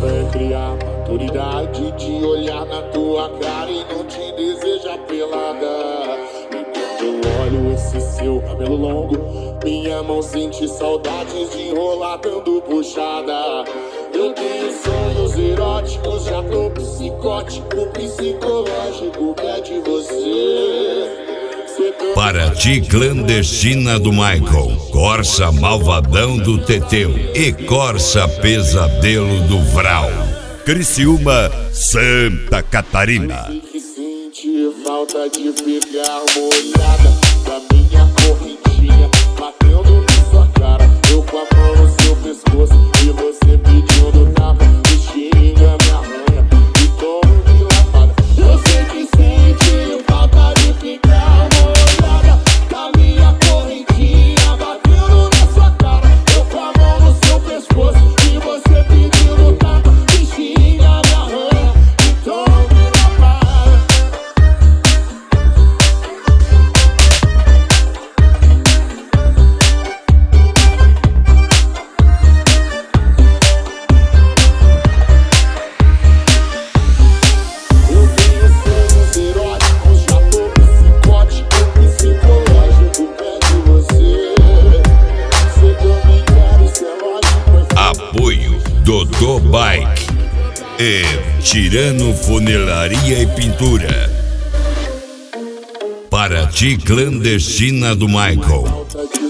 é criar maturidade de olhar na tua cara e não te desejar pelada. E quando eu olho esse seu cabelo longo, minha mão sente saudades de enrolar dando puxada. Eu tenho sonhos eróticos, já tô psicótico, psicológico, que é de você. Para ti, clandestina do Michael, Corsa malvadão do Teteu e Corsa pesadelo do Vral. Criciúma, Santa Catarina. Que sente falta de pegar molhada da minha correntinha batendo na sua cara. Eu com a mão no seu pescoço e você pedindo tapa. Me xinga, me arranha e toma de lavada. Eu sei que sente falta de pegar molhada da minha correntinha batendo na sua cara. Eu com a mão no seu pescoço e você pedindo tapa. Me xinga, me arranha e toma de lavada. Eu tenho sonhos eróticos, já tô psicótico, psicológico, que é de você. Você também quer, isso é lógico. Apoio Dodô Bike e Tirano Funelaria e Pintura. Para ti, clandestina do Michael, Falta de